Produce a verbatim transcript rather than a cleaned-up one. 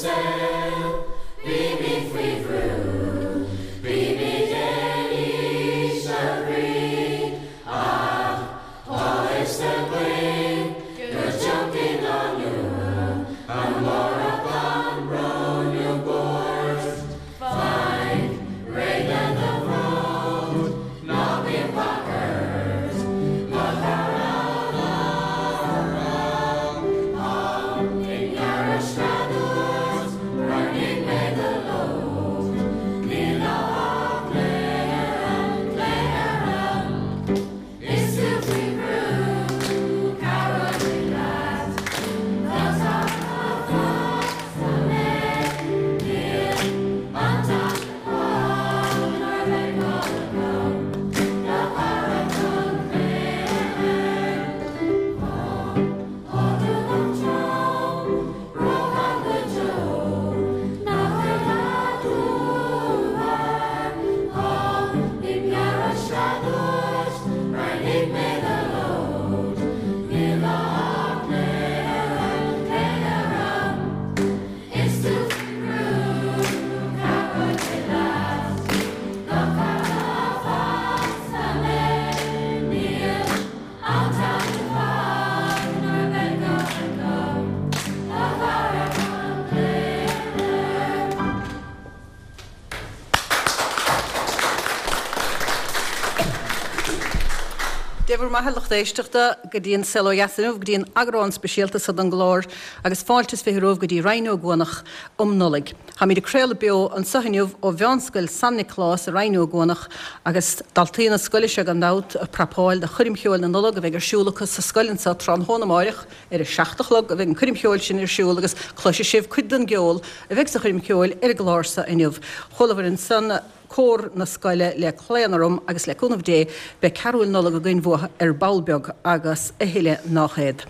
Dever ma hallach d'éisteachta go dtíon selo jasanúh go dtíon agrán speisialta sa an glór agus fáiltas firóh go dtí reinú gonach umnolig. Ha mí de créile beo an sahinniuh ó bheanscoil San Nicolás a reinú gonach agus daltaína scoile se an nát a prapáil de churimcheoil na nolag a bheith arsúlachas sa scoilinn sa trán hónamáireach ar a seachtachlog a bheith an churimcheoil sin arsúil agus chluise sibh cuid den geol a bheith sa churimcheoil ar glár sa inniuh. Cholamh in san cór na scoile le chléanarum agus le cúnamh dé be carúil nola go gin bhuatha ar balbeag agus a héile nachhéad.